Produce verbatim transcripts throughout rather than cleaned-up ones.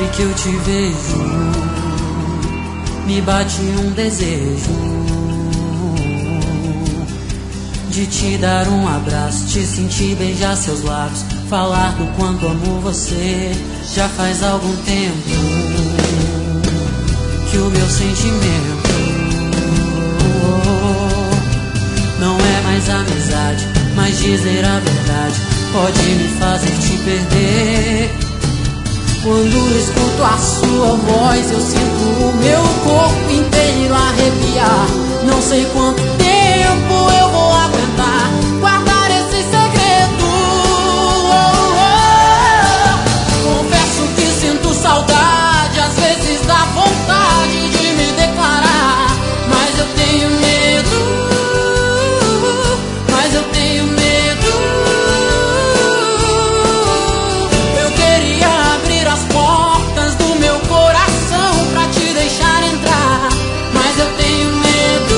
Sempre que eu te vejo, me bate um desejo de te dar um abraço, te sentir, beijar seus lábios, falar do quanto amo você. Já faz algum tempo que o meu sentimento não é mais amizade, mas dizer a verdade pode me fazer te perder. Quando escuto a sua voz, eu sinto o meu corpo inteiro arrepiar. Não sei quanto tempo eu vou aguentar guardar esse segredo. Oh, oh. Confesso que sinto saudade, às vezes dá vontade de me declarar, mas eu tenho medo, mas eu tenho medo. Eu queria abrir as portas do meu coração pra te deixar entrar, mas eu tenho medo,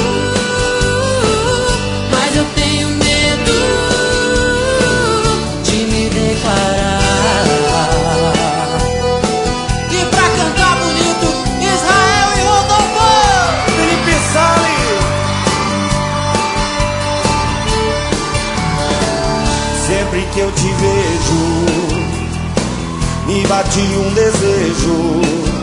mas eu tenho medo de me declarar. E pra cantar bonito, Israel e Rodolfo, Felipe Salles. Sempre que eu te vejo, me bate um desejo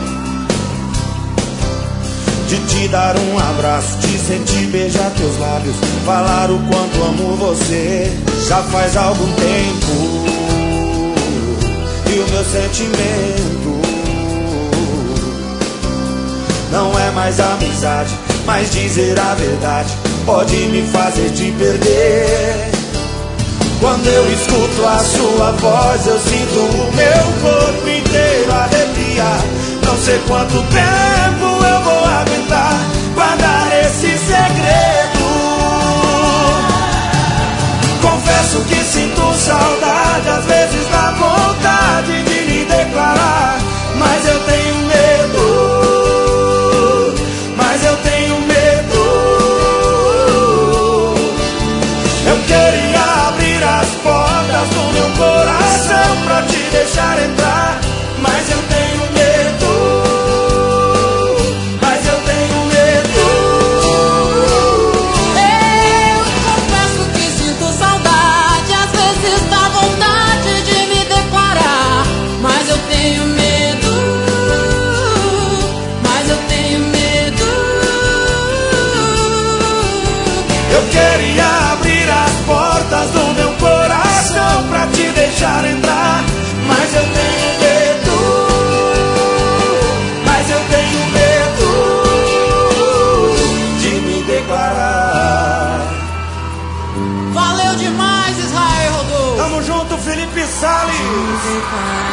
de te dar um abraço, te sentir, beijar teus lábios, falar o quanto amo você. Já faz algum tempo e o meu sentimento não é mais amizade, mas dizer a verdade pode me fazer te perder. Quando eu escuto a sua voz, eu sinto o meu corpo inteiro arrepiar. Não sei quanto tempo eu vou aguentar guardar esse segredo. Confesso que sinto saudade, às vezes dá vontade de me declarar, mas eu tenho medo, mas eu tenho medo. Eu queria abrir as portas do meu coração pra te deixar entrar, mas eu tenho medo, mas eu tenho medo. eu confesso que sinto saudade, às vezes dá vontade de me declarar, mas eu tenho medo, mas eu tenho medo. Eu queria abrir as portas do meu coração pra te deixar entrar, mas eu tenho medo, mas eu tenho medo de me declarar. Valeu demais, Israel e Rodolfo. Tamo junto, Felipe Salles. Me declarar.